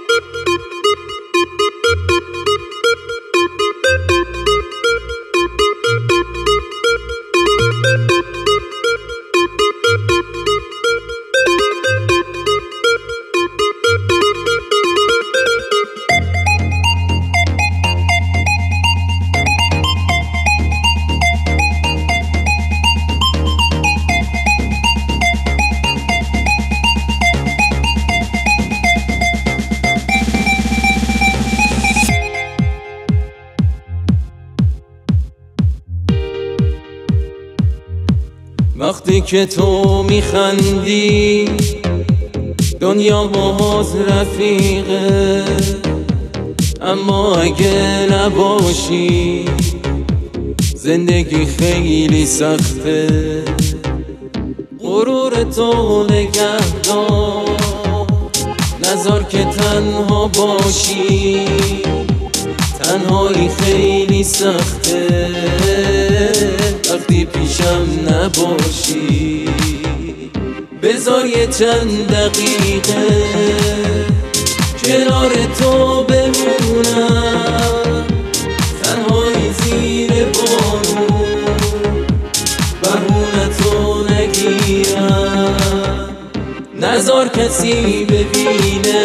وقتی که تو میخندی دنیا باز رفیقه، اما اگه نباشی زندگی خیلی سخته. غرور تو نگهدار، نذار که تنها باشی، تنهایی خیلی سخته وقتی پیشم نباشی. بذار یه چند دقیقه کنار تو بمونم، تنهایی زیر بارون بهونتو نگیرم. نذار کسی ببینه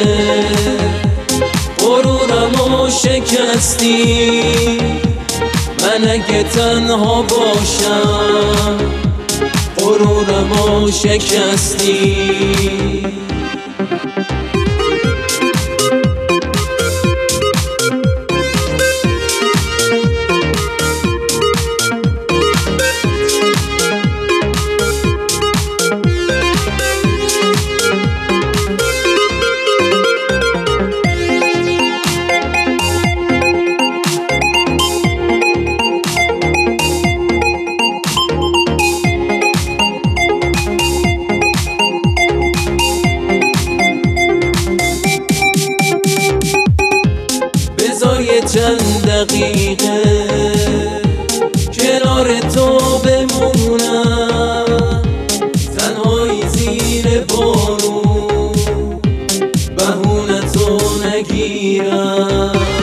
غرورمو شکستی، من اگه تنها باشم غرورمو شکستی. یه چند دقیقه کنار تو بمونم، تنهایی زیر بارون بهونتو نگیرم.